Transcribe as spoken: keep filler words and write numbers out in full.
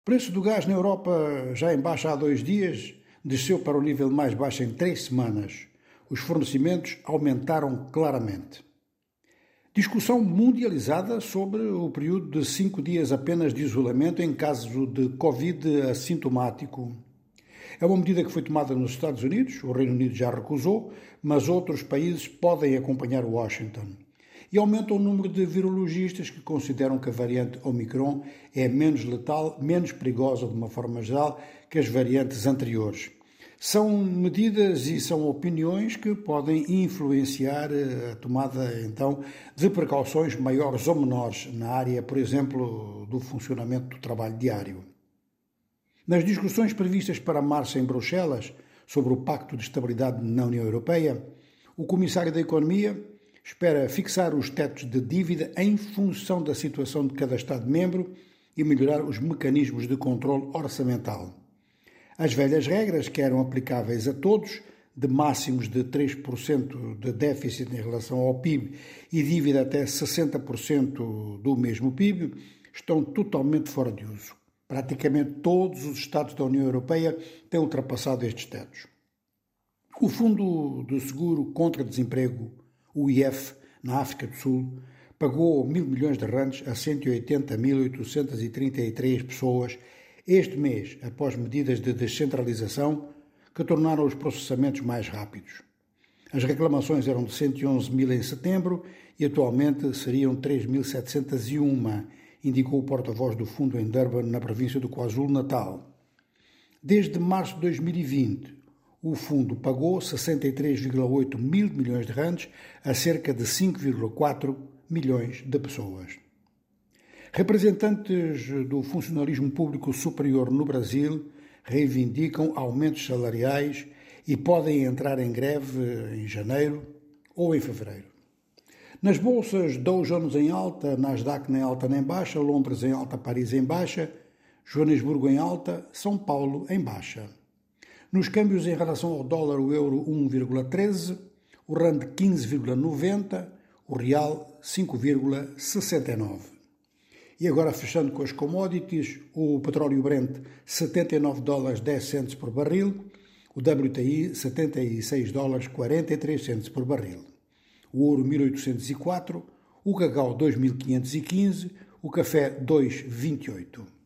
O preço do gás na Europa, já em baixa há dois dias, desceu para o nível mais baixo em três semanas. Os fornecimentos aumentaram claramente. Discussão mundializada sobre o período de cinco dias apenas de isolamento em caso de Covid assintomático. É uma medida que foi tomada nos Estados Unidos, o Reino Unido já recusou, mas outros países podem acompanhar Washington. E aumenta o número de virologistas que consideram que a variante Omicron é menos letal, menos perigosa de uma forma geral que as variantes anteriores. São medidas e são opiniões que podem influenciar a tomada, então, de precauções maiores ou menores na área, por exemplo, do funcionamento do trabalho diário. Nas discussões previstas para março em Bruxelas sobre o Pacto de Estabilidade na União Europeia, o Comissário da Economia espera fixar os tetos de dívida em função da situação de cada Estado-membro e melhorar os mecanismos de controle orçamental. As velhas regras, que eram aplicáveis a todos, de máximos de três por cento de déficit em relação ao P I B e dívida até sessenta por cento do mesmo P I B, estão totalmente fora de uso. Praticamente todos os Estados da União Europeia têm ultrapassado estes tetos. O Fundo de Seguro contra Desemprego, o I F, na África do Sul, pagou mil milhões de randes a cento e oitenta mil oitocentas e trinta e três pessoas este mês, após medidas de descentralização que tornaram os processamentos mais rápidos. As reclamações eram de cento e onze mil em setembro e atualmente seriam três mil setecentos e um, indicou o porta-voz do fundo em Durban, na província do KwaZulu-Natal. Desde março de dois mil e vinte, o fundo pagou sessenta e três vírgula oito mil milhões de randes a cerca de cinco vírgula quatro milhões de pessoas. Representantes do funcionalismo público superior no Brasil reivindicam aumentos salariais e podem entrar em greve em janeiro ou em fevereiro. Nas bolsas, Dow Jones em alta, Nasdaq nem alta nem baixa, Londres em alta, Paris em baixa, Joanesburgo em alta, São Paulo em baixa. Nos câmbios em relação ao dólar, o euro um vírgula treze, o rand quinze vírgula noventa, o real cinco vírgula sessenta e nove. E agora, fechando com as commodities, o petróleo Brent setenta e nove dólares dez centos por barril, o W T I setenta e seis dólares quarenta e três centos por barril, o ouro mil oitocentos e quatro, o cacau dois mil quinhentos e quinze, o café dois vírgula vinte e oito.